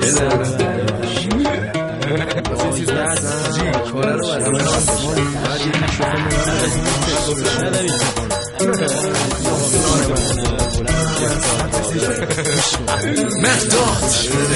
مهداد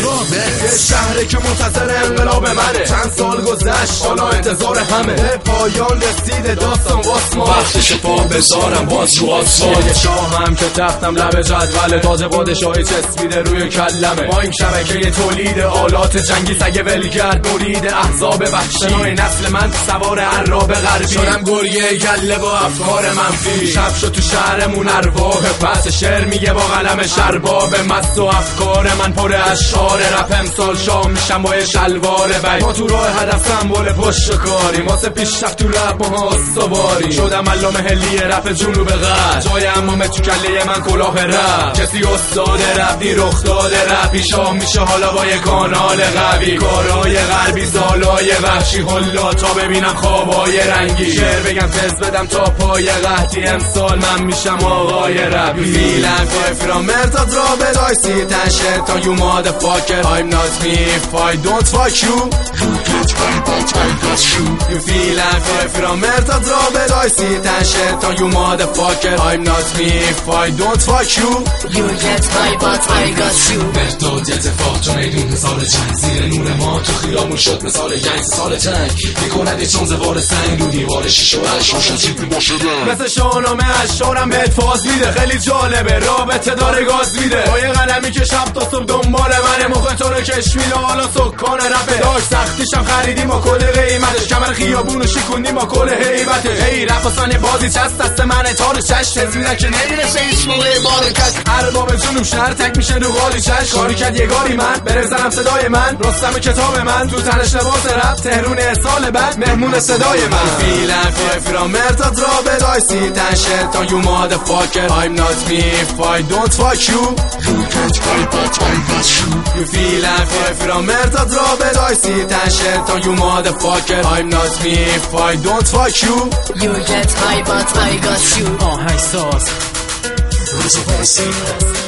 یه شهره که منتظر انقلاب منه. چند سال گذشت حالا انتظار همه. به پایان رسیده داستان واسما. وقتش پا بذارم باز رو آسمان. شاهم که تختم لب جدول تازه پادشاهی چسبیده روی کلمه. با این شبکه تولید آلات جنگی سگ ولگرد مرید احزاب وحشی. نسل من سوار عراب غربی شدم گریه گله با افکار منفی. شب شد تو شهرمون ارواح پس شعر میگه با قلم شرباب مست و افکار من پر اشعار رپ. امسال شام میشم با شلوار بی. ما تو راه هدف سمبل پشت کاری واسه پیشرفت تو رپ ما استواری. شدم علامه ملی رپ جنوب غرب. جای امامه تو کله من کلاه رپ. کسی استاد رپ نی رخ داده رپی. شام میشه حالا با یه کانال قوی. کارهای غربی سالای وحشی حالا تا ببینم خوابای رنگی. شعر بگم تز بدم تا پای قحطی. امسال من میشم آقای رپی. فیلم from Method Robert I see that shit on you motherfucker. I'm not me if I don't fuck you. You get my butt, I got you. You feel like from Method Robert I see that shit on you motherfucker. I'm not me if I don't fuck you. You get my butt, I got you. مهداد اتفاق تو میدون سال چند زیر نور ما تو خیامون شد مثال گنگ سال جنگ. میکند یه چون زوار سنگ رو دیوار شیش و اشاشن چیپی باشه مثل شاهنامه اشارم بهت فاز میده. خیلی جالبه رابطه داره گاز میده. با یه قلمی که شب تا صبح دنبال منه. مخ تو رو کش میده حالا سکان رپه. داش سختیشم خریدیم با کل قیمتش. کمر خیابونو شکوندیم با کل هیبتش. هی رپ آسانه بازی چست دست منه. تار چش تز میدن که نمیرسه هیچ موقع بار کش. ارباب جنوب شهر تک میشه رو غالی چش. کاری کرد یه گاری من برزنم صدای من. رستم کتاب من تو تنش لباس رپ. تهرون سال بعد مهمون صدای من. فیلم from Method Robert I see that shit on you motherfucker. I'm not me if I don't fuck you. You get my butt, I got you. You feel like from Method Robert I see that shit on you motherfucker. I'm not me if I don't fuck you. You get my butt, I got you. آهنگ ساز روز